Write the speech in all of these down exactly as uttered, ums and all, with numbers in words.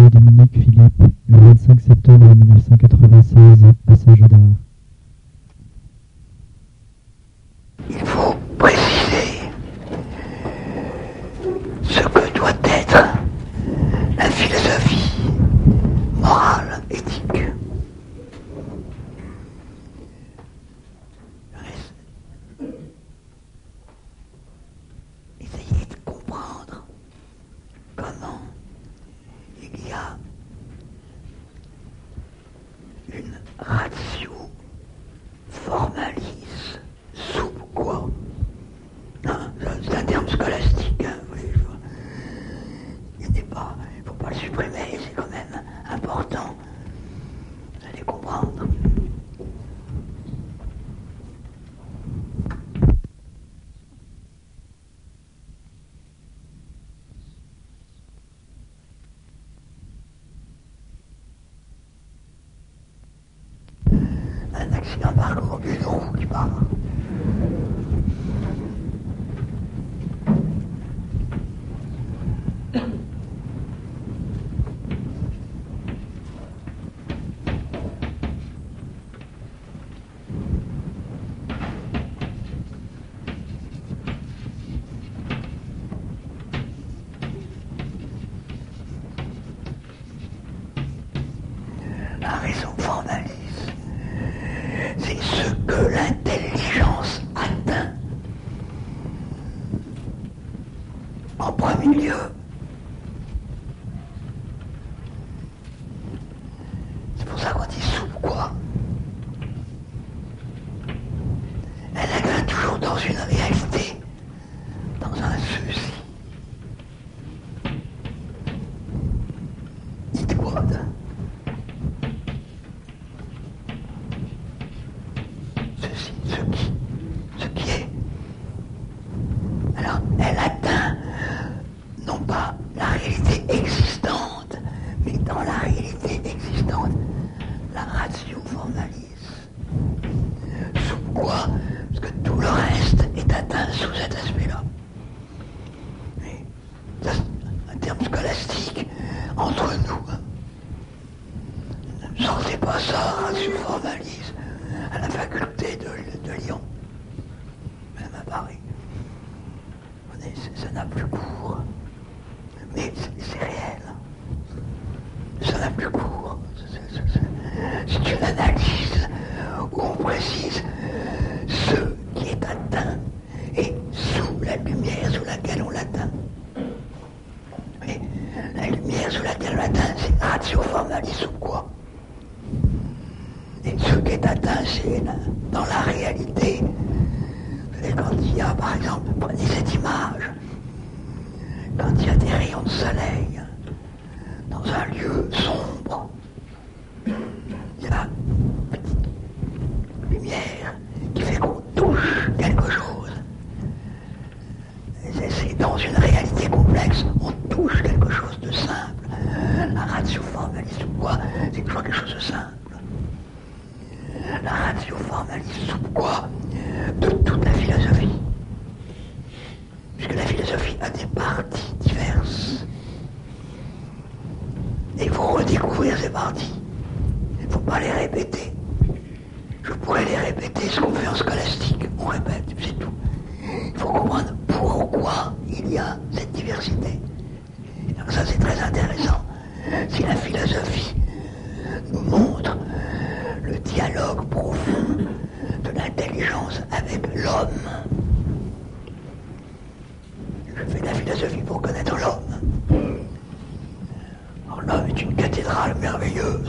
et Dominique Philippe, le vingt-cinq septembre mille neuf cent quatre-vingt-seize à Saint-Gaudard. Il faut préciser ce que doit être la philosophie morale, éthique. Essayez de comprendre comment il y a une ratio formalise sous quoi, hein, c'est un terme scolastique, hein, oui, il n'est pas, il ne faut pas le supprimer, c'est quand même important. Vous allez comprendre. Un accident de parcours, une roue qui part. La raison formalise. C'est ce que l'intelligence atteint. En premier lieu, c'est pour ça qu'on dit sous quoi. Elle atteint toujours dans une réalité, dans un ceci. Dites quoi de... Ceci, ce qui, ce qui est. Alors, elle atteint non pas la réalité existante, mais dans la réalité existante, la ratio formalise. Sous quoi? Parce que tout le reste est atteint sous cet aspect-là. Mais ça, c'est un terme scolastique entre nous. Hein. Ne sortez pas ça, ratio formalise, à la faculté de, de Lyon, même à Paris. Ça n'a plus cours. Mais c'est réel. Ça n'a plus cours. C'est une analyse où on précise ce qui est atteint et sous la lumière sous laquelle on l'atteint. Mais la lumière sous laquelle on l'atteint, c'est ratio formalis sous quoi? Et ce qui est atteint, c'est dans la réalité. Et quand il y a, par exemple, prenez cette image, quand il y a des rayons de soleil dans un lieu sombre, il y a une petite lumière qui fait qu'on touche quelque chose. Et c'est dans une réalité complexe, on touche quelque chose de simple. La ratio formalise sous quoi? C'est toujours quelque chose de simple. La ratio formalise sous quoi? De toute la philosophie. Puisque la philosophie a des parties diverses. Et il faut redécouvrir ces parties. Il ne faut pas les répéter. Je pourrais les répéter, ce qu'on fait en scolastique. On répète, c'est tout. Il faut comprendre pourquoi il y a cette diversité. Donc ça, c'est très intéressant. Si la philosophie nous montre le dialogue profond de l'intelligence avec l'homme. Je fais de la philosophie pour connaître l'homme. Alors l'homme est une cathédrale merveilleuse.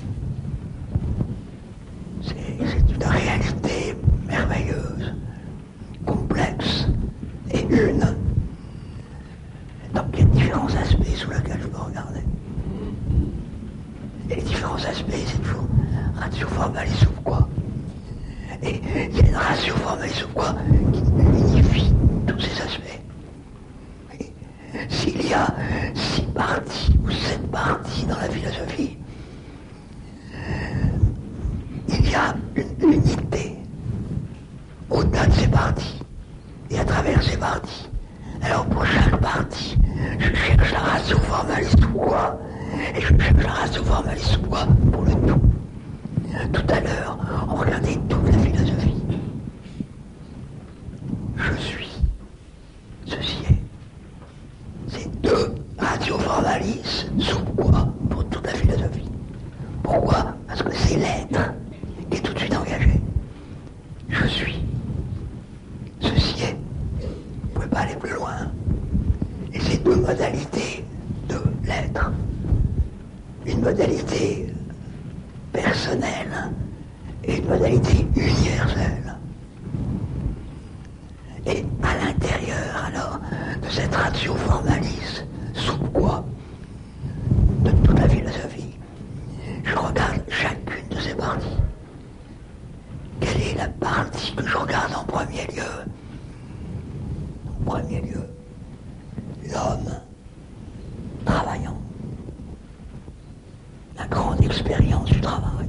C'est, c'est une réalité merveilleuse, complexe et une. Donc il y a différents aspects sous lesquels je peux regarder. Et les différents aspects, c'est toujours ratio formalise ou quoi. Et il y a une ratio formalise ou quoi qui unifie tous ces aspects. Et s'il y a six parties ou sept parties dans la philosophie, il y a une unité au-delà de ces parties et à travers ces parties. Alors pour chaque partie, je cherche la ratio formaliste ou quoi, Et je cherche la ratio formalis sous quoi? Pour le tout. Tout à l'heure, on regardait toute la philosophie. Je suis, ceci est. C'est deux ratio formalis sous quoi? Pour toute la philosophie. Pourquoi? Parce que c'est l'être qui est tout de suite engagé. Je suis. Ceci est. Vous ne pouvez pas aller plus loin. Et c'est deux modalités de l'être. Une modalité personnelle et une modalité universelle. Et à l'intérieur, alors, de cette ratio formalis, sous quoi? De toute la philosophie, je regarde chacune de ces parties. Quelle est la partie que je regarde en premier lieu? En premier lieu, l'homme travaillant. La grande expérience du travail.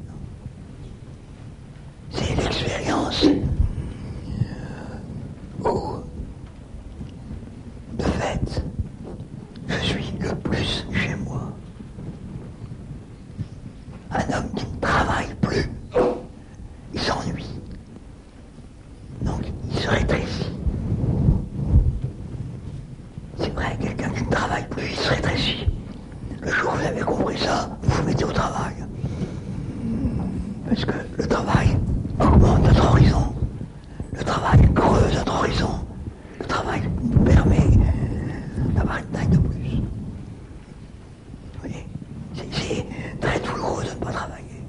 C'est l'expérience où, de fait, je suis le plus chez moi. Un homme qui ne travaille plus, il s'ennuie. Donc, il se rétrécit. C'est vrai, quelqu'un qui ne travaille plus, il se rétrécit. Le jour où vous avez compris ça, vous vous mettez au travail. Parce que le travail augmente notre horizon. Le travail creuse notre horizon. Le travail nous permet d'avoir une taille de plus. Vous voyez, c'est, c'est très douloureux de ne pas travailler.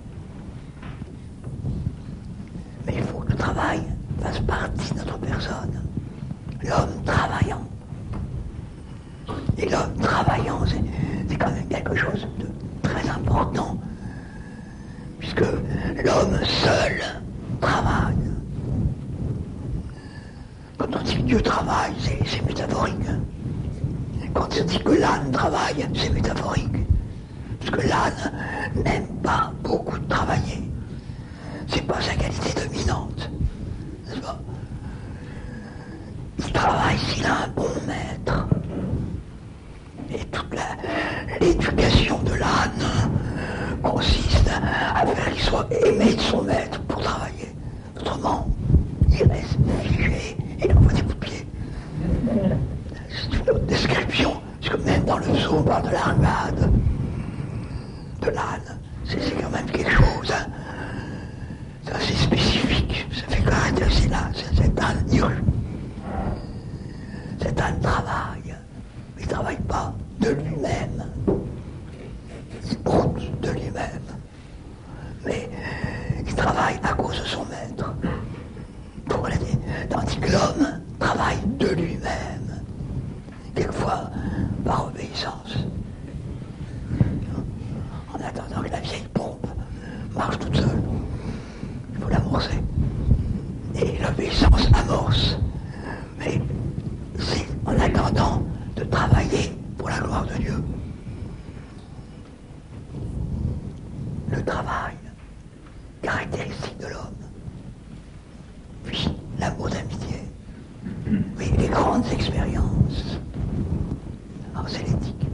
Mais il faut que le travail fasse partie de notre personne. L'homme travaillant. Et l'homme travaillant, c'est, c'est quand même quelque chose de très important. Puisque l'homme seul travaille. Quand on dit que Dieu travaille, c'est, c'est métaphorique. Quand on dit que l'âne travaille, c'est métaphorique. Parce que l'âne n'aime pas beaucoup de travailler. C'est pas sa qualité dominante. N'est-ce pas? Il travaille s'il a un bon maître. Et toute la, l'éducation de l'âne consiste à faire qu'il soit aimé de son maître pour travailler. Autrement, il reste figé et il envoie des coups de pied. C'est une autre description, parce que même dans le psaume, on parle de la ruade, de l'âne. C'est, c'est quand même quelque chose, hein. C'est assez spécifique. Ça fait caractériser là, cet âne hurle. Cet âne travaille. Il ne travaille pas de lui-même. Il broute de lui-même. Mais il travaille à cause de son maître. Pour la dire. Tandis que l'homme travaille de lui-même. Quelquefois par obéissance. En attendant que la vieille pompe marche toute seule. Il faut l'amorcer. Et l'obéissance amorce. Mais c'est en attendant de travailler pour la gloire de Dieu. Le travail, caractéristique de l'homme. Puis l'amour d'amitié. Oui, les grandes expériences. Alors c'est l'éthique.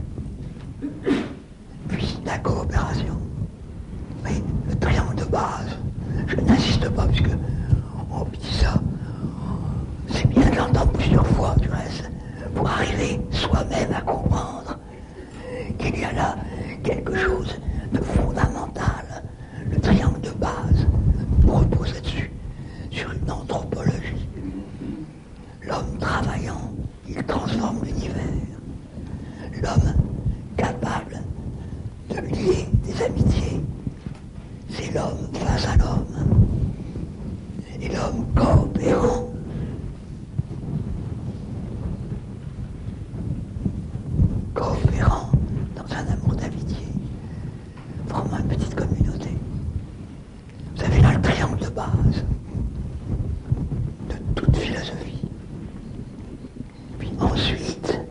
Puis la coopération. Oui, le triangle de base. Je n'insiste pas puisque on dit ça. C'est bien de l'entendre plusieurs fois du reste. Pour arriver soi-même à comprendre qu'il y a là quelque chose de fondamental. Le triangle de base repose là-dessus, sur une anthropologie. L'homme travaillant, il transforme l'univers. L'homme capable de lier des amitiés, c'est l'homme face à l'homme. Et l'homme coopérant. coopérant dans un amour d'amitié, formant une petite communauté. Vous avez là le triangle de base de toute philosophie. Puis ensuite,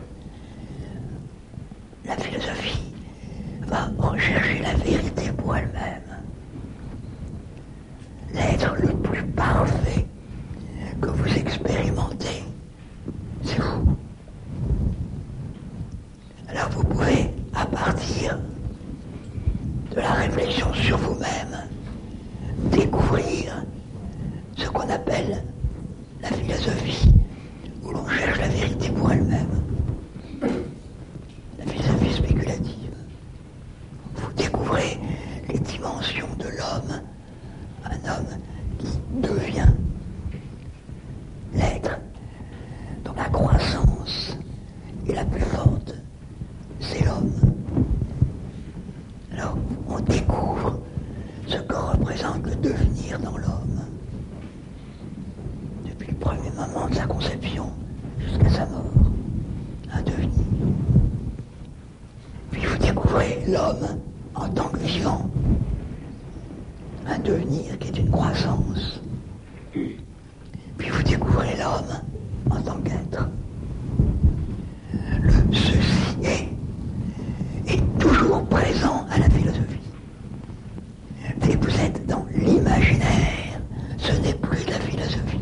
la philosophie va rechercher la vérité pour elle-même. L'être le plus parfait que vous expérimentez, c'est vous. Alors vous pouvez, à partir vous-même découvrir ce qu'on appelle la philosophie, où l'on cherche la vérité pour elle-même. La philosophie spéculative. Vous découvrez les dimensions de l'homme, un homme qui devient l'être dont la croissance est la plus forte, c'est l'homme. Alors, on découvre ce que représente le devenir dans l'homme, depuis le premier moment de sa conception jusqu'à sa mort, un devenir. Puis vous découvrez l'homme en tant que vivant, un devenir qui est une croissance. Puis vous découvrez l'homme en tant qu'être. Le ceci est est toujours présent à la philosophie. Dès que vous êtes dans l'imaginaire, ce n'est plus de la philosophie.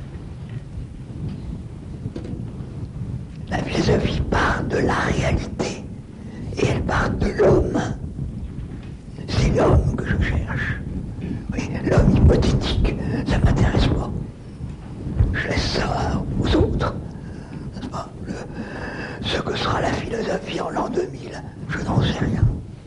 La philosophie part de la réalité et elle part de l'homme. C'est l'homme que je cherche. Oui, l'homme hypothétique, ça ne m'intéresse pas. Je laisse ça aux autres. N'est-ce pas ? Le, ce que sera la philosophie en l'an deux mille, je n'en sais rien.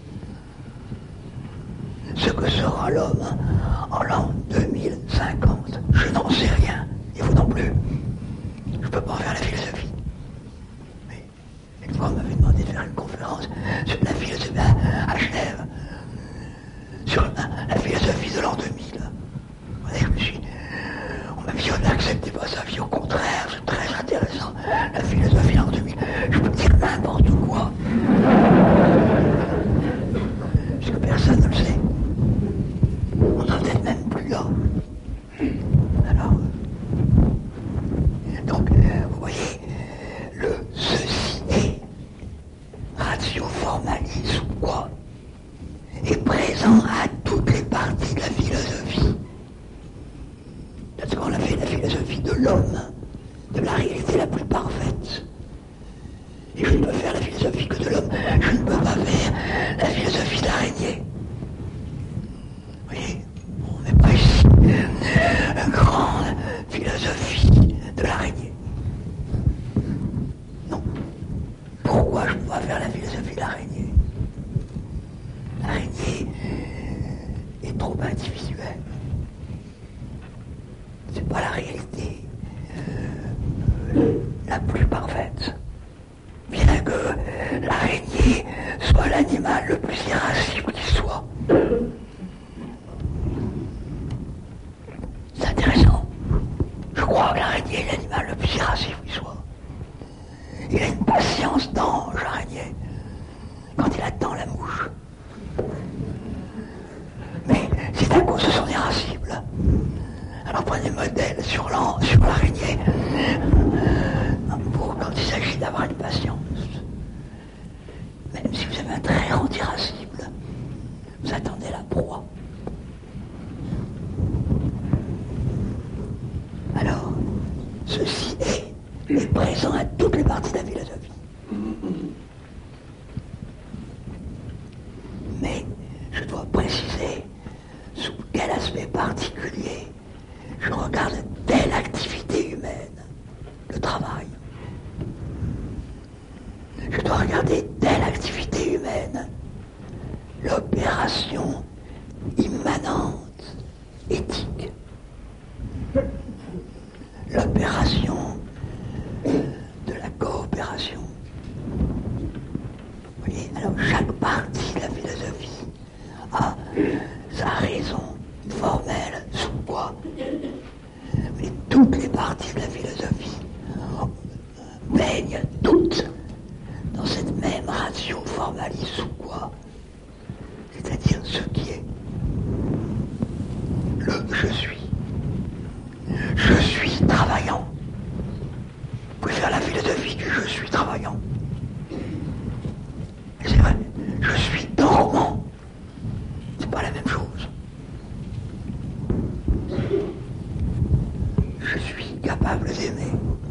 Ce que sera l'homme en l'an deux mille cinquante, je n'en sais rien. Et vous non plus. Je ne peux pas faire la philosophie. Mais une fois, on m'avait demandé de faire une conférence sur la philosophie à Genève, sur la, la philosophie de l'an deux mille. Et je me suis, on m'a dit, on n'acceptait pas sa vie, au contraire, c'est très intéressant. La philosophie de l'an deux mille, je peux dire n'importe quoi. Puisque personne ne le sait. On n'en est même plus là. Alors, donc, vous voyez, le ceci est, ratio formalis ou quoi, est présent à toutes les parties de la philosophie. C'est ce qu'on a fait la philosophie de l'homme, de la réalité la plus parfaite. Et je ne peux faire la philosophie que de l'homme, je ne peux pas faire la philosophie de l'araignée. Vous voyez, on n'est pas ici une grande philosophie de l'araignée. Non. Pourquoi je ne peux pas faire la philosophie de l'araignée ? L'araignée est trop individuelle. C'est pas la réalité euh, la plus parfaite. Bien que l'araignée soit l'animal le plus irascible qui soit. C'est intéressant. Je crois que l'araignée est l'animal le plus irascible qui soit. Il a une patience d'ange, l'araignée, quand il attend la mouche. Mais c'est à cause de son irascible. Alors prenez modèle sur l'araignée pour quand il s'agit d'avoir une patience. Même si vous avez un très grand irascible, vous attendez la proie. Alors, ceci est, est présent à toutes les parties de la philosophie. Mais je dois préciser sous quel aspect particulier je regarde telle activité humaine, le travail. Je dois regarder telle activité humaine, l'opération immanente, éthique. L'opération de la coopération. Vous voyez, alors chaque partie de la philosophie a sa raison formelle sous quoi. Mais toutes les parties de la philosophie baignent toutes dans cette même ratio formalis sous quoi, c'est-à-dire ce qui est le je suis. Je suis travaillant. Vous pouvez faire la philosophie du je suis travaillant. Et c'est vrai, je suis dormant. C'est pas la même chose. Je suis capable d'aimer.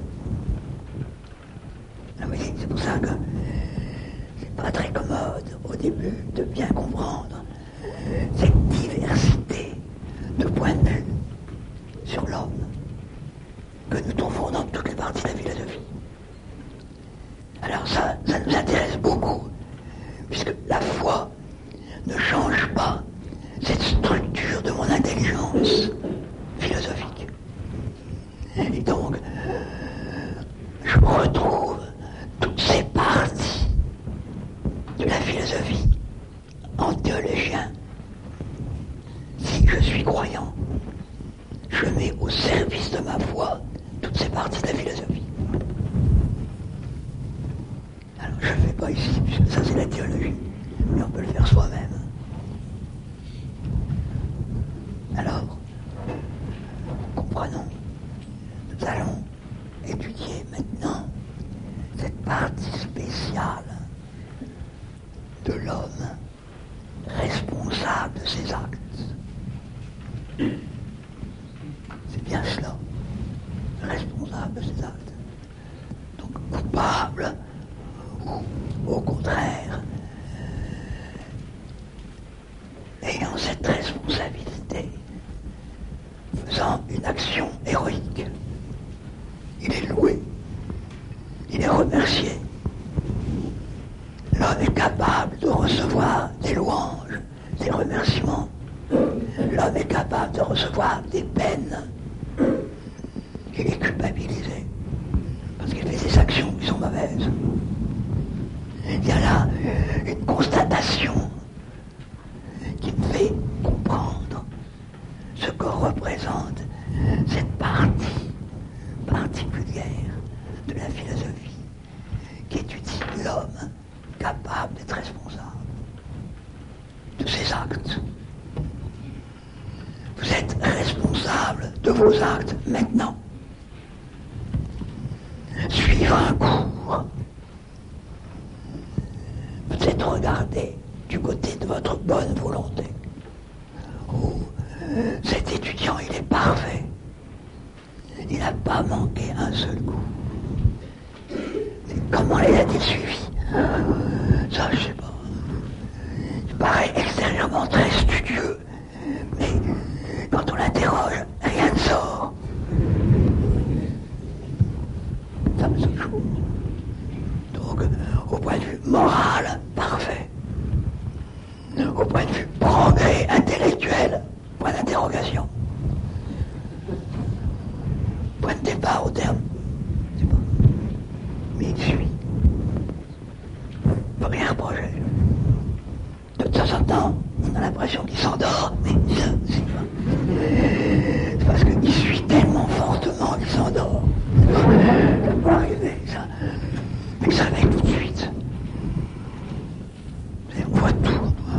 Vous voyez, c'est pour ça que c'est pas très commode au début de bien comprendre cette diversité de points de vue sur l'homme que nous trouvons dans toutes les parties de la philosophie. Alors ça, ça nous intéresse beaucoup, puisque la foi ne change pas cette structure de mon intelligence philosophique. Et donc, je retrouve toutes ces parties de la philosophie en théologien. Si je suis croyant, je mets au service de ma foi toutes ces parties de la philosophie. Alors je ne le fais pas ici, puisque ça c'est la théologie, mais on peut le faire soi-même. Alors, comprenons, nous allons étudier maintenant cette partie spéciale de l'homme responsable de ses actes. C'est bien cela, responsable de ses actes. Donc coupable, ou au contraire, ayant cette responsabilité, faisant une action héroïque. Il est loué, il est remercié. L'homme est capable de recevoir des louanges, des remerciements. L'homme est capable de recevoir des peines. Il est culpabilisé parce qu'il fait des actions qui sont mauvaises. Il y a là une constatation qui me fait comprendre ce que représente cette partie particulière de la philosophie qui étudie l'homme capable d'être responsable de ses actes. Vous êtes responsable de vos actes maintenant. Suivre un cours, vous êtes regardé du côté de votre bonne volonté. Oh, cet étudiant, il est parfait. Il n'a pas manqué un seul coup. Comment les a-t-il suivis? Ça, je sais pas. Il paraît extérieurement très studieux, mais quand on l'interroge, rien ne sort. Ça me saute chaud. Donc, au point de vue moral, parfait. Au point de vue progrès intellectuel, point d'interrogation. Point de départ au terme, je sais pas. Mais il suit. Pas rien reprocher. De temps en temps, on a l'impression qu'il s'endort, mais ça, c'est pas. C'est parce qu'il suit tellement fortement qu'il s'endort. Ça peut arriver, ça. Mais ça va tout de suite. On voit tout.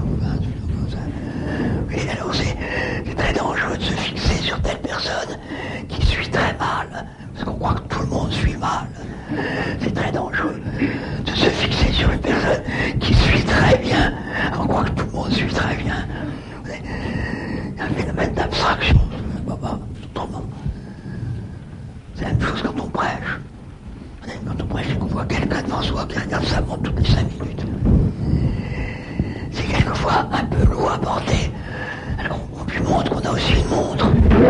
Et alors c'est, c'est très dangereux de se fixer sur telle personne qui suit très mal, parce qu'on croit que tout le monde suit mal. C'est très dangereux de se fixer sur une personne qui suit très bien, on croit que tout le monde suit très bien. Il y a un phénomène d'abstraction, autrement. C'est la même chose quand on prêche. Quand on prêche et qu'on voit quelqu'un devant soi qui regarde sa montre toutes les cinq minutes. C'est quelquefois un peu lourd à porter. Alors on lui montre qu'on a aussi une montre.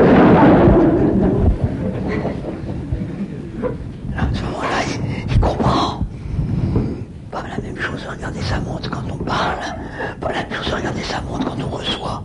Alors, à ce moment-là, il, il comprend. Pas la même chose de regarder sa montre quand on parle, pas la même chose de regarder sa montre quand on reçoit.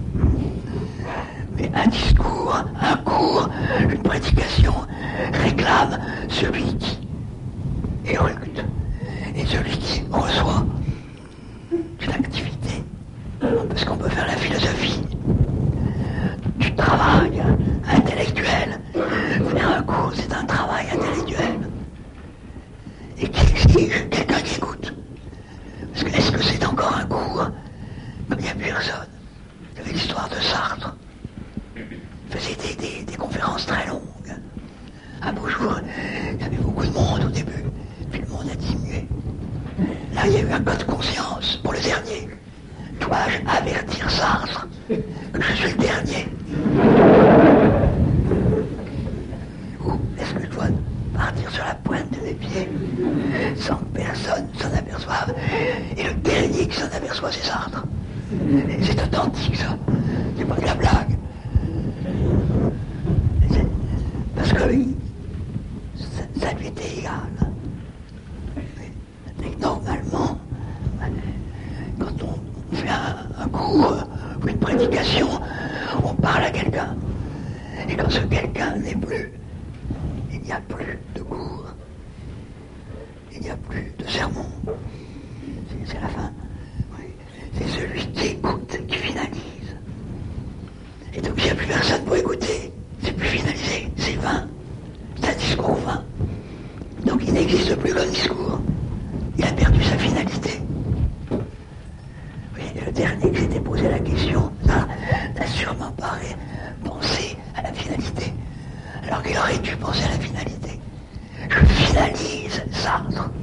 Mais un discours, un cours, une prédication réclame celui qui éructe et celui qui reçoit. C'est l'activité. Parce qu'on peut faire la philosophie du travail intellectuel. Faire un cours, c'est un travail intellectuel. Et qui exige quelqu'un qui écoute. Parce que est-ce que c'est encore un cours? Comme il n'y a plus personne. Il y avait l'histoire de Sartre. Il faisait des, des, des conférences très longues. Un beau jour, il y avait beaucoup de monde au début. Puis le monde a diminué. Là, il y a eu un code de conscience pour le dernier. Dois-je avertir Sartre que je suis le dernier? Ou est-ce que je dois partir sur la pointe de mes pieds sans que personne s'en aperçoive? Et le dernier qui s'en aperçoit, c'est Sartre. C'est authentique, ça. on parle à quelqu'un. Et quand ce quelqu'un n'est plus, il n'y a plus de cours. Il n'y a plus de sermon. C'est, c'est la fin. Oui. C'est celui qui écoute, qui finalise. Et donc il n'y a plus personne pour écouter. C'est plus finalisé, c'est vain. C'est un discours vain. Donc il n'existe plus comme discours. Il a perdu sa finalité. Oui, le dernier qui s'était posé la question n'a, n'a sûrement pas pensé à la finalité. Alors qu'il aurait dû penser à la finalité. Je finalise Sartre.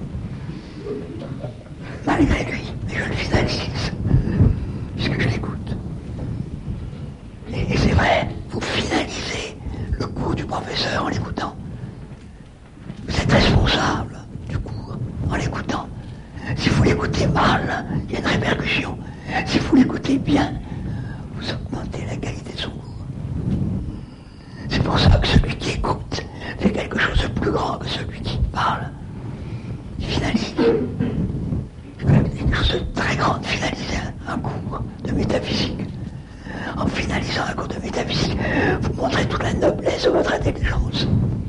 Malgré lui, mais je le finalise. Puisque je l'écoute. Et, et c'est vrai, vous finalisez le cours du professeur en l'écoutant. Vous êtes responsable du cours en l'écoutant. Si vous l'écoutez mal, il y a une répercussion. Si vous l'écoutez bien, vous augmentez la qualité de son cours. C'est pour ça que celui qui écoute fait quelque chose de plus grand que celui qui parle. Il finalise. Quelque chose de très grand de finaliser un cours de métaphysique. En finalisant un cours de métaphysique, vous montrez toute la noblesse de votre intelligence.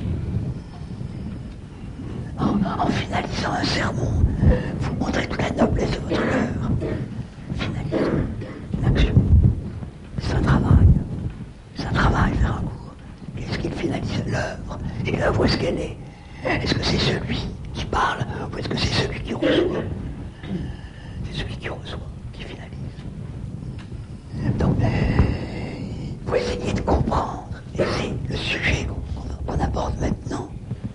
En, en finalisant un sermon, vous montrez toute la noblesse de votre cœur. Finalisez l'action. C'est un travail. C'est un travail faire un cours. Qu'est-ce qu'il finalise l'œuvre? Et l'œuvre, où est-ce qu'elle est? Est-ce que c'est celui qui parle ou est-ce que c'est celui qui reçoit? C'est celui qui reçoit, qui finalise. Donc, il faut essayer de comprendre. Et c'est le sujet qu'on, qu'on aborde maintenant.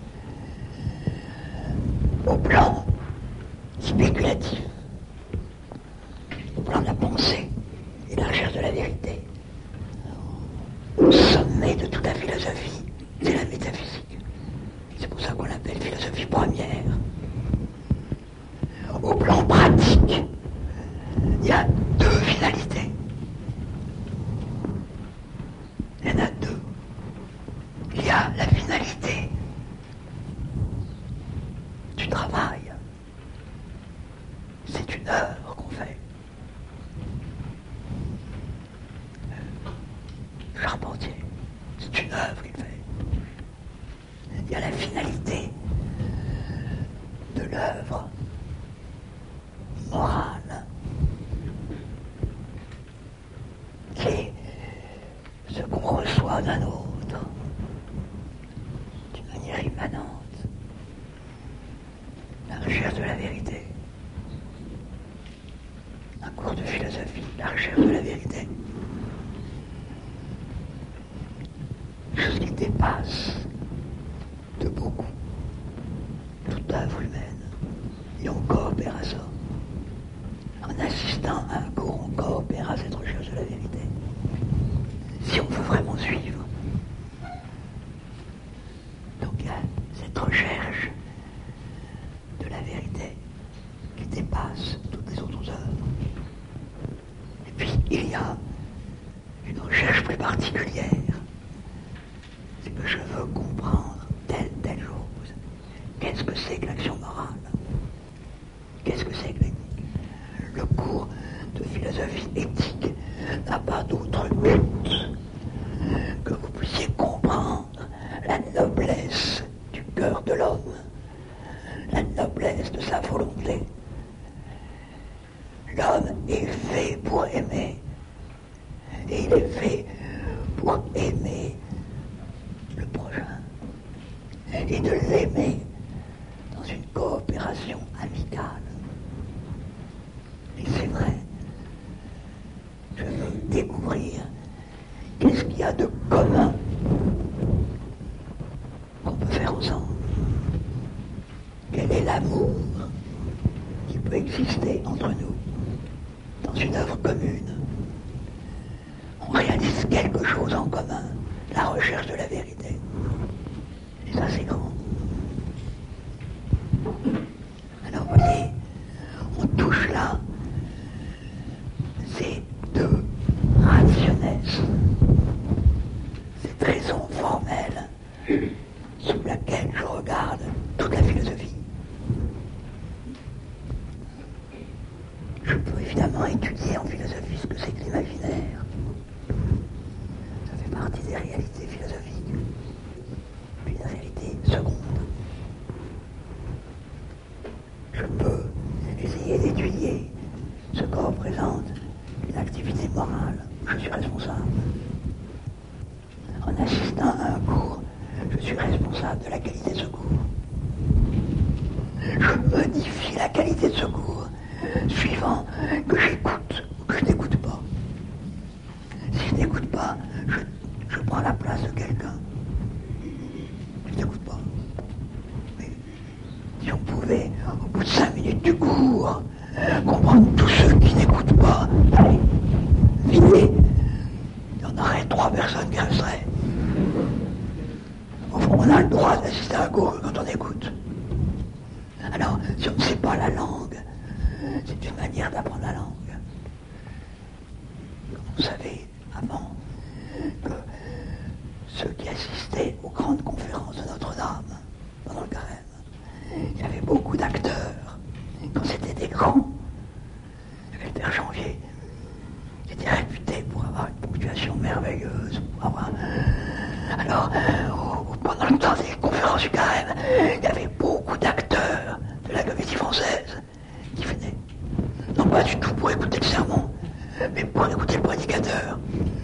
Au plan spéculatif, au plan de la pensée et de la recherche de la vérité, au sommet de toute la philosophie, c'est la métaphysique. C'est pour ça qu'on l'appelle philosophie première. Au plan pratique, il y a deux finalités. Il y en a deux. Il y a la finalité du travail. C'est une œuvre qu'on fait. Le charpentier, c'est une œuvre qu'il fait. Il y a la finalité de l'œuvre morale, qui est ce qu'on reçoit d'un autre, d'une manière immanente. La recherche de la vérité. Un cours de philosophie, la recherche de la vérité. Quelque chose qui dépasse de beaucoup toute œuvre humaine. Et on coopère à ça. En assistant à un cours, on coopère à cette recherche de la vérité. Si on veut vraiment suivre. Donc il y a cette recherche de la vérité qui dépasse toutes les autres œuvres. Et puis il y a une recherche plus particulière. C'est que je veux comprendre telle, telle chose. Qu'est-ce que c'est que l'action morale? Qu'est-ce que c'est que l'éthique? Le cours de philosophie éthique n'a pas d'autre but que vous puissiez comprendre la noblesse du cœur de l'homme, la noblesse de sa volonté. L'homme est fait pour aimer, et il est fait pour aimer le prochain, et de l'aimer dans une coopération amicale. Et c'est vrai, je veux découvrir qu'est-ce qu'il y a de commun qu'on peut faire ensemble. Quel est l'amour qui peut exister entre nous dans une œuvre commune? On réalise quelque chose en commun, la recherche de la vérité. Et ça, c'est grand. Alors, vous voyez, on touche là ces deux rationnels, cette raison formelle sous laquelle je regarde toute la philosophie. Je peux évidemment étudier en philosophie ce que c'est que l'imaginaire. partie des réalités philosophiques, puis une réalité seconde. Je peux essayer d'étudier ce que représente une activité morale. Je suis responsable. En assistant à un cours, je suis responsable de la qualité de ce cours. Je modifie la qualité de ce cours suivant que j'écoute ou que je n'écoute pas. Si je n'écoute pas, je, je prends la place de quelqu'un. Je n'écoute pas. Mais si on pouvait, au bout de cinq minutes du cours, comprendre tous ceux qui n'écoutent pas, allez, vite, il y en aurait trois personnes qui resteraient. Au fond, on a le droit d'assister à un cours quand on écoute. Alors, si on ne sait pas la langue, c'est une manière d'apprendre la langue. Vous savez, avant, que ceux qui assistaient aux grandes conférences de Notre-Dame, pendant le carême, il y avait beaucoup d'acteurs. Quand c'était des grands, il y avait le père Janvier, qui était réputé pour avoir une ponctuation merveilleuse, pour avoir... Alors, pendant le temps des conférences du carême, il y avait beaucoup d'acteurs de la Comédie Française qui venaient, non pas du tout pour écouter le sermon, mais pour écouter le prédicateur.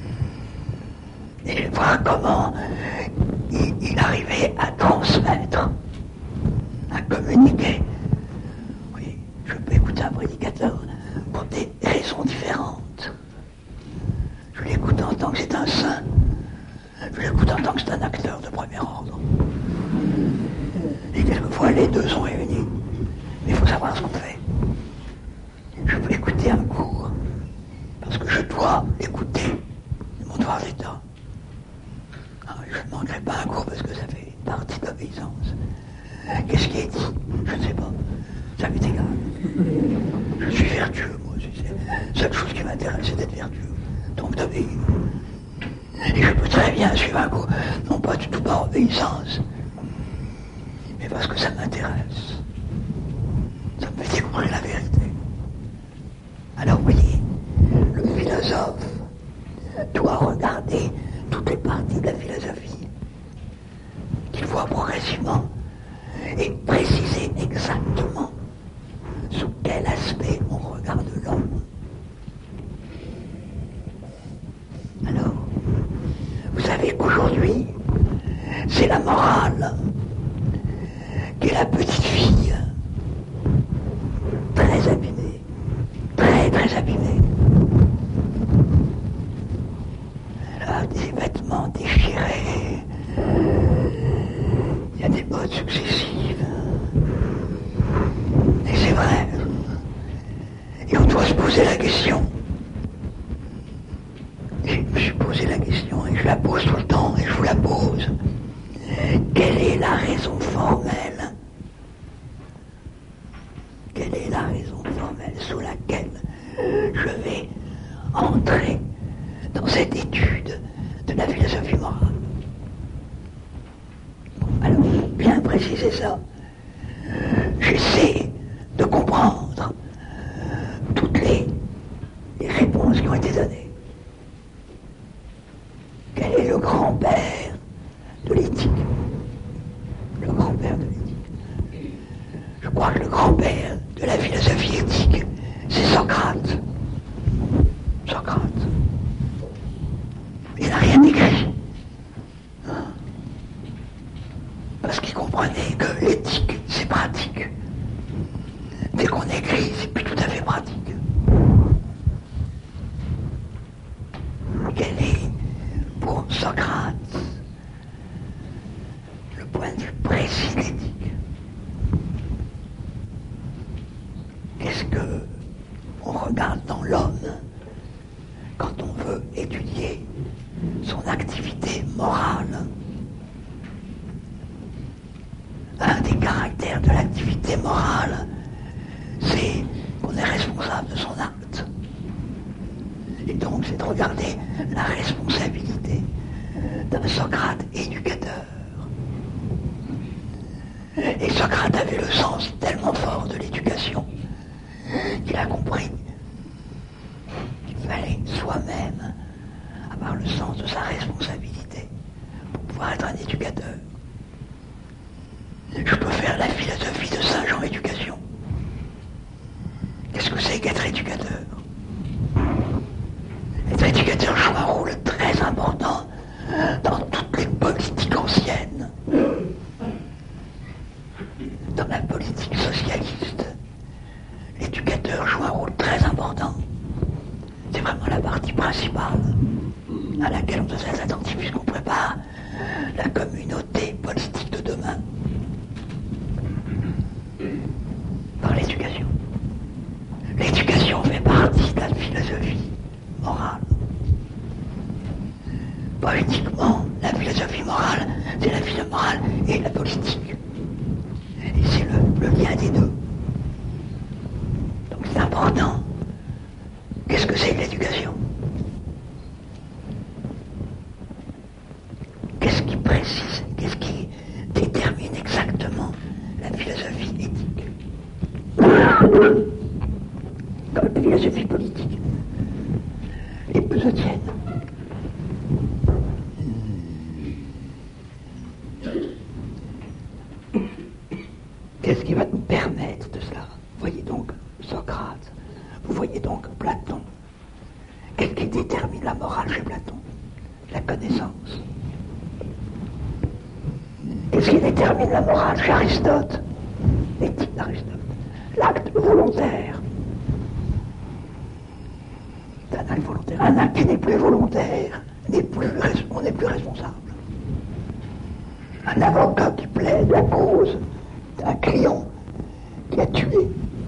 Et voir comment il, il arrivait à transmettre, à communiquer. Oui, je peux écouter un prédicateur pour des raisons différentes. Je l'écoute en tant que c'est un saint. Je l'écoute en tant que c'est un acteur de premier ordre. Et quelquefois, les deux sont réunis. Mais il faut savoir ce qu'on fait. Je peux écouter un cours, parce que je dois écouter mon devoir d'État. Je ne manquerai pas un cours parce que ça fait une partie d'obéissance. Qu'est-ce qui est dit? Je ne sais pas. Ça m'est égal. Je suis vertueux, moi. C'est la seule chose qui m'intéresse, c'est d'être vertueux. Donc d'obéir. Et je peux très bien suivre un cours, non pas du tout par obéissance, mais parce que ça m'intéresse. Ça me fait découvrir la vérité. Alors vous voyez, le philosophe doit regarder toutes les parties de la philosophie qu'il voit progressivement et préciser exactement sous quel aspect on regarde l'homme. Alors, vous savez qu'aujourd'hui, c'est la morale qui est la petite fille, très abîmée, très très abîmée. Elle a des vêtements déchirés, il y a des modes successives, et c'est vrai. Et on doit se poser la question. Et je me suis posé la question, et je la pose tout le temps, et je vous la pose. Quelle est la raison formelle? Quelle est la raison formelle sous laquelle je vais entrer dans cette étude de la philosophie morale? Bon, alors, pour bien préciser ça, j'essaie de comprendre toutes les, les réponses qui ont été données. Quel est le grand-père de l'éthique? Le grand-père de l'éthique. Je crois que le grand-père de la philosophie éthique, c'est Socrate. Socrate. Il n'a rien écrit. Hein? Parce qu'il comprenait que l'éthique, c'est pratique. Dès qu'on écrit, c'est plus tout à fait pratique. Quel est, pour Socrate, le point de vue précis de l'éthique? Qu'est-ce que on regarde dans l'homme quand on veut étudier son activité morale? Un des caractères de l'activité morale, c'est qu'on est responsable de son acte. Et donc, c'est de regarder la responsabilité d'un Socrate éducateur. Et Socrate avait le sens tellement fort de l'éducation qu'il a compris qu'il fallait soi-même avoir le sens de sa responsabilité pour pouvoir être un éducateur. Je peux faire la philosophie de Saint Jean Éducation. Qu'est-ce que c'est qu'être éducateur? Être éducateur joue un rôle très important dans toutes les politiques anciennes. Dans la politique socialiste, l'éducateur joue un rôle très important. C'est vraiment la partie principale à laquelle on doit être attentif puisqu'on prépare la communauté politique de demain par l'éducation. L'éducation fait partie de la philosophie morale. Pas uniquement la philosophie morale, c'est la philosophie morale et la politique. Et c'est le, le lien des deux. Donc c'est important. Qu'est-ce que c'est que l'éducation? Qu'est-ce qui précise, qu'est-ce qui détermine exactement la philosophie éthique? Comme la philosophie politique. Les pessotiennes. Qu'est-ce qui va nous permettre de cela? Voyez donc Socrate, vous voyez donc Platon. Qu'est-ce qui détermine la morale chez Platon? La connaissance. Qu'est-ce qui détermine la morale chez Aristote? L'éthique d'Aristote. L'acte volontaire. C'est un acte volontaire. Un acte qui n'est plus volontaire, n'est plus, on n'est plus responsable. Un avocat qui plaide la cause d'un client qui a tué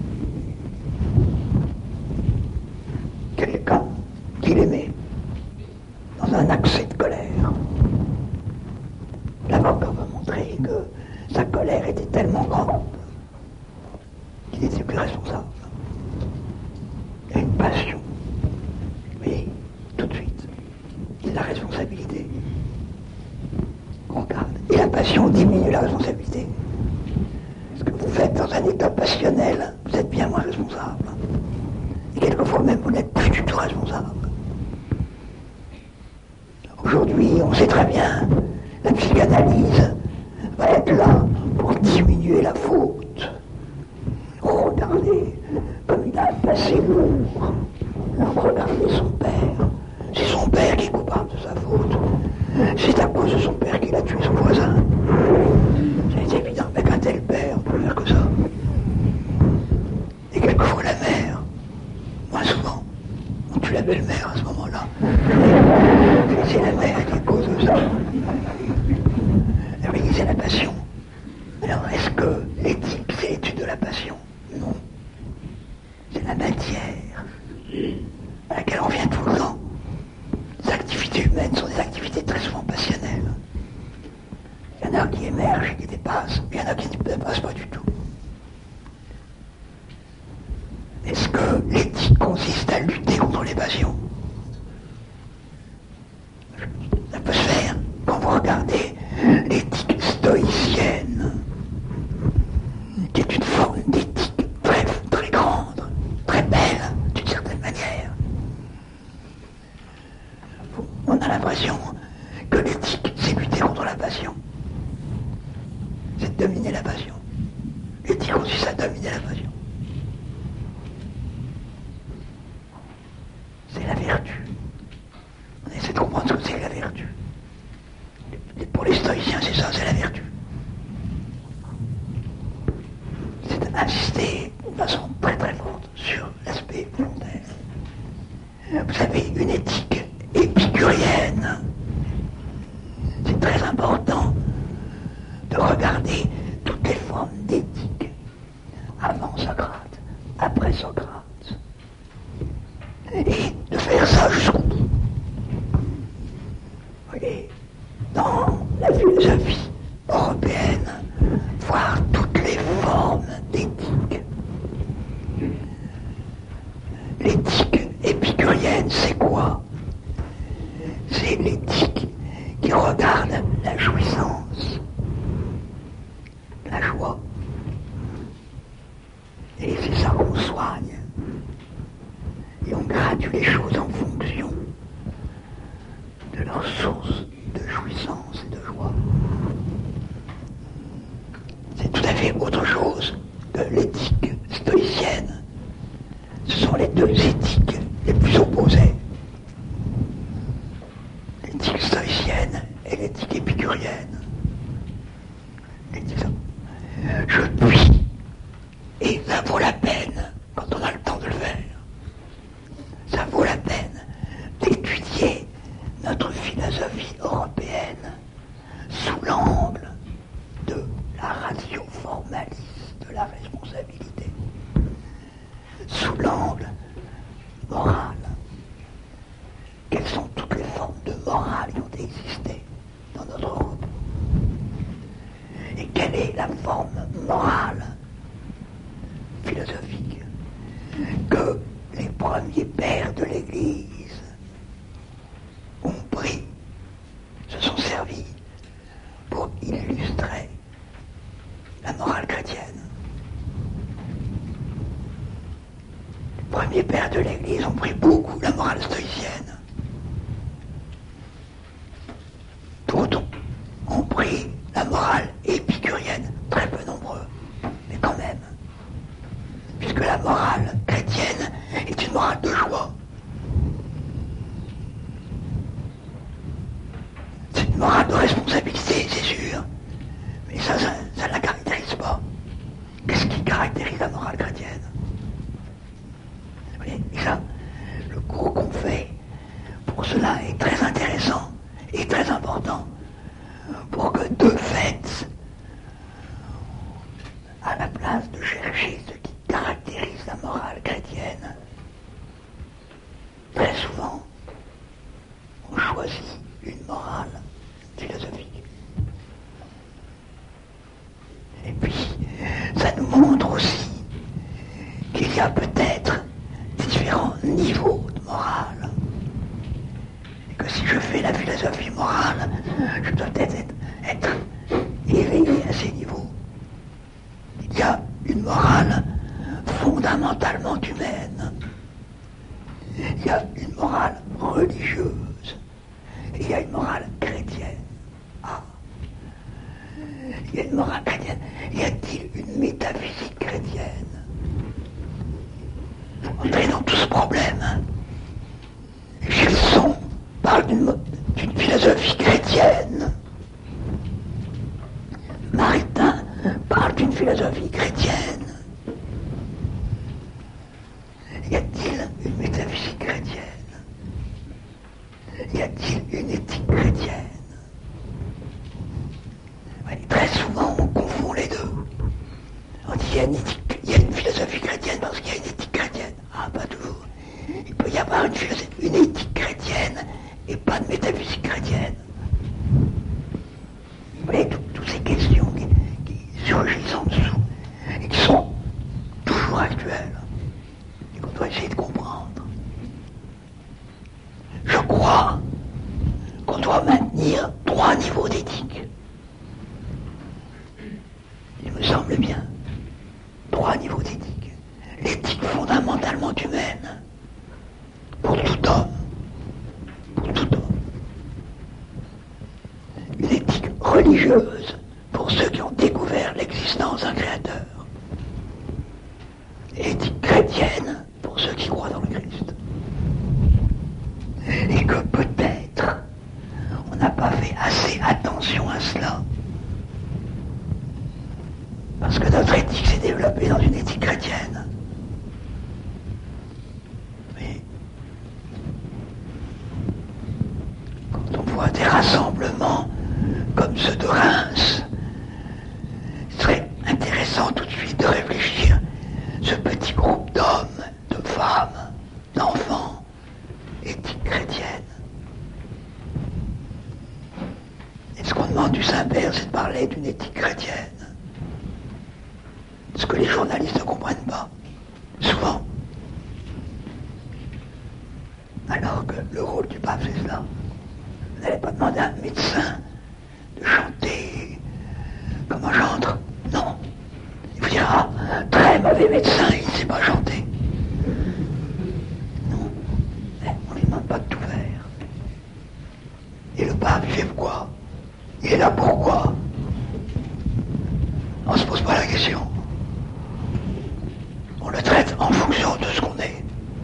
quelqu'un qu'il aimait dans un accès de colère. L'avocat va montrer que sa colère était tellement grande qu'il n'était plus responsable. Il y a une passion. Oui, tout de suite. C'est la responsabilité qu'on garde. Et la passion diminue la responsabilité. Ce que vous faites dans un état passionnel, vous êtes bien moins responsable. Et quelquefois même, vous n'êtes plus du tout responsable. Aujourd'hui, on sait très bien, la psychanalyse va être là pour diminuer la faute. Regardez comme il a un passé lourd. Regardez son père. C'est son père qui est coupable de sa faute. C'est à cause de son père qu'il a tué son voisin. C'est évident, mais qu'un tel père, on peut faire que ça. Et quelquefois la mère, moins souvent, on tue la belle-mère à ce moment-là. C'est la mère qui est cause de ça. Oui, c'est la passion. Alors, est-ce que l'éthique, c'est l'étude de la passion? Non. C'est la matière à laquelle on vient tout le temps. Les activités humaines sont des activités très souvent passionnelles. Il y en a qui émergent et qui dépassent, il y en a qui ne dépassent pas du tout. Est-ce que l'éthique consiste à lutter contre les passions? Ça peut se faire quand vous regardez l'éthique stoïcienne, qui est une forme d'éthique très, très grande, très belle, d'une certaine manière. On a l'impression que l'éthique, c'est lutter contre la passion. C'est dominer la passion. L'éthique consiste à dominer la passion. C'est la vertu. On essaie de comprendre ce que c'est que la vertu. Et pour les stoïciens, c'est ça, c'est la vertu. C'est d'insister de façon très très forte sur l'aspect volontaire. Vous avez une éthique épicurienne. C'est très important de regarder toutes les formes d'éthique avant Socrate, après Socrate, et de faire ça jusqu'au bout. Vous voyez, dans la philosophie européenne, voir toutes les formes d'éthique. L'éthique épicurienne, c'est quoi? C'est l'éthique qui regarde la jouissance, la joie. Et c'est ça qu'on soigne. Et on gradue les choses en fonction de que leur source de jouissance et de joie. C'est tout à fait autre chose que l'éthique stoïcienne. Ce sont les deux éthiques les plus opposées. L'éthique stoïcienne et l'éthique épicurienne. L'éthique... Je puis, et ça vaut la peine, quand on a le temps de le faire, ça vaut la peine d'étudier notre philosophie européenne sous l'angle de la ratio formalis de la responsabilité, sous l'angle moral. Quelles sont toutes les formes de morale qui ont existé dans notre Europe? Et quelle est la forme morale, philosophique, que les premiers pères de l'Église ont pris, se sont servis pour illustrer la morale chrétienne? Les premiers pères de l'Église ont pris beaucoup la morale stoïcienne. D'autres ont pris la morale épicurienne, très peu nombreux, mais quand même. Puisque la morale chrétienne est une morale de joie. C'est une morale de responsabilité, c'est sûr, mais ça, ça, ça ne la caractérise pas. Qu'est-ce qui caractérise la morale chrétienne? Vous voyez, et ça, le cours qu'on fait pour cela est très intéressant et très important, pour que de fait, à la place de chercher ce qui caractérise la morale chrétienne, très souvent, on choisit une morale philosophique. Et puis, ça nous montre aussi qu'il y a peut-être différents niveaux de morale. Et que si je fais la philosophie morale, je dois peut-être être, être éveillé à ces niveaux. Il y a une morale fondamentalement humaine. Il y a une morale religieuse. Et il y a une morale chrétienne. Ah. Il y a une morale chrétienne. Y a-t-il une métaphysique chrétienne? Il faut entrer dans tout ce problème. Gilson parle d'une, d'une philosophie chrétienne. Maritain parle d'une philosophie chrétienne. Y a-t-il une métaphysique chrétienne? Y a-t-il une éthique chrétienne? Oui, très souvent, on confond les deux. On dit qu'il y a une éthique, il y a une philosophie chrétienne parce qu'il y a une éthique chrétienne. Ah, pas toujours. Il peut y avoir une, philosophie, une éthique chrétienne et pas de métaphysique chrétienne. Vous voyez, toutes ces questions qui, qui surgissent en dessous et qui sont toujours actuelles et qu'on doit essayer de comprendre. Je crois qu'on doit maintenir trois niveaux d'éthique. Il me semble bien. Trois niveaux d'éthique. L'éthique fondamentalement humaine, pour tout homme. Pour tout homme. Une éthique religieuse, pour ceux qui ont découvert l'existence d'un créateur. Et l'éthique chrétienne, pour ceux qui croient dans le Christ. Et que peut-être, on n'a pas fait assez attention à cela. Parce que notre éthique s'est développée dans une éthique chrétienne. Mais quand on voit des rassemblements comme ceux de Reims, il serait intéressant tout de suite de réfléchir. Ce petit groupe d'hommes, de femmes, d'enfants, éthique chrétienne. Et ce qu'on demande du Saint-Père, c'est de parler d'une éthique chrétienne. Ce que les journalistes ne comprennent pas, souvent. Alors que le rôle du pape, c'est cela. Vous n'allez pas demander à un médecin de chanter comme un chantre. Non. Il vous dira, très mauvais médecin, il ne sait pas chanter. Non. Mais on ne lui demande pas de tout faire. fait quoi? Il est là pourquoi? On ne se pose pas la question. On le traite en fonction de ce qu'on est.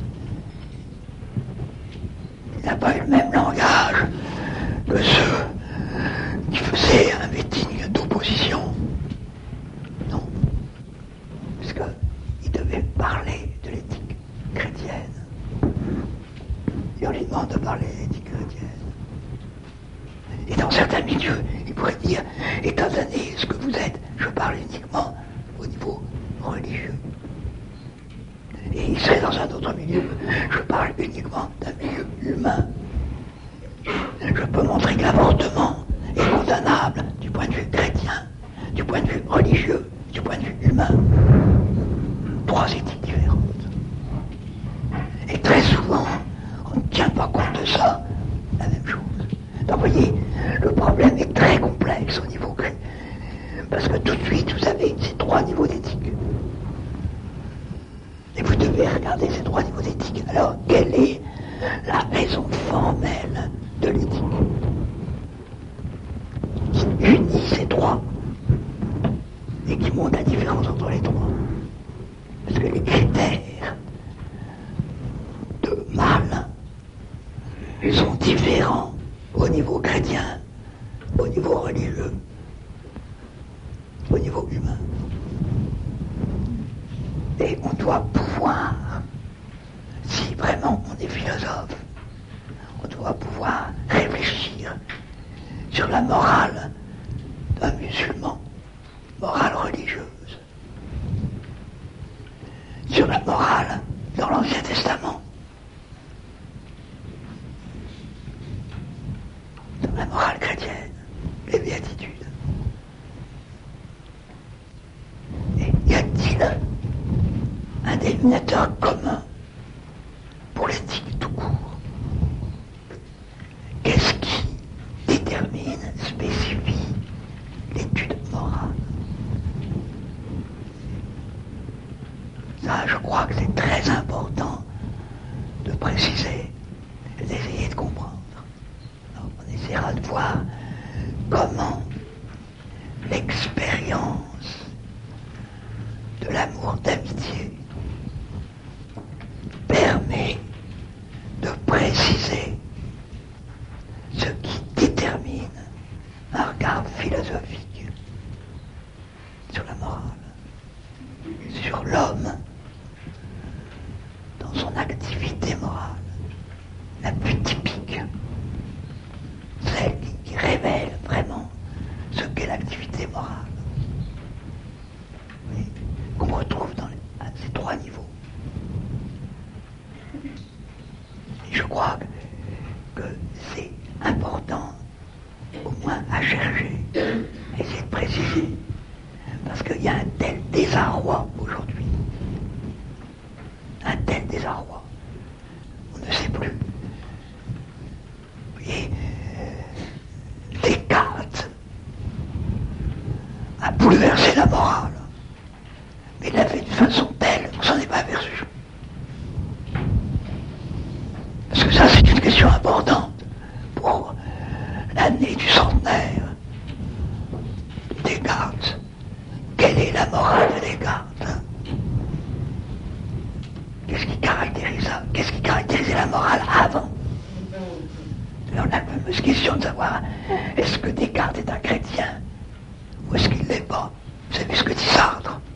Il n'a pas eu le même langage que ceux qui faisaient un meeting d'opposition. Non. Parce qu'il devait parler de l'éthique chrétienne. Et on lui demande de parler de l'éthique chrétienne. Et dans certains milieux, il pourrait dire, étant donné ce que vous êtes, je parle uniquement au niveau religieux. Et il serait dans un autre milieu, je parle uniquement d'un milieu humain. Je peux montrer que l'avortement est condamnable du point de vue chrétien, du point de vue religieux, du point de vue humain. Trois éthiques différentes. Et très souvent, on ne tient pas compte de ça, la même chose. Donc vous voyez, le problème est très complexe au niveau chrétien. Parce que tout de suite, vous avez ces trois niveaux d'éthique. Et vous devez regarder ces trois niveaux d'éthique. Alors, quelle est la raison formelle de l'éthique qui unit ces trois et qui montre la différence entre les trois? Parce que les critères de mal sont différents au niveau chrétien, au niveau religieux, au niveau humain. Et on doit pouvoir, si vraiment on est philosophe, on doit pouvoir réfléchir sur la morale d'un musulman, morale religieuse, sur la morale dans l'Ancien Testament, dans la morale chrétienne, les béatitudes. Et y a-t-il un dénominateur commun pour l'éthique tout court? Qu'est-ce qui détermine, spécifie l'étude morale? Ça, je crois que c'est très important de préciser et d'essayer de comprendre. Alors, on essaiera de voir comment l'expérience de l'amour d'amitié permet de préciser ce qui détermine un regard philosophique sur la morale, sur l'homme dans son activité morale, la plus typique, celle qui révèle vraiment ce qu'est l'activité morale, oui, qu'on retrouve dans les, à ces trois niveaux. Et je crois que, que c'est important, au moins à chercher, à essayer de préciser, parce qu'il y a un tel désarroi aujourd'hui, un tel désarroi, on ne sait plus. Vous voyez, Descartes a bouleversé la morale, mais il l'a fait d'une façon telle qu'on s'en est pas aperçu. Parce que ça, c'est une question importante pour l'année du centenaire. Descartes. Quelle est la morale de Descartes? Qu'est-ce qui caractérise ça? Qu'est-ce qui caractérisait la morale avant? Alors la fameuse question de savoir, est-ce que Descartes est un chrétien ou est-ce qu'il ne l'est pas? Vous savez ce que dit Sartre?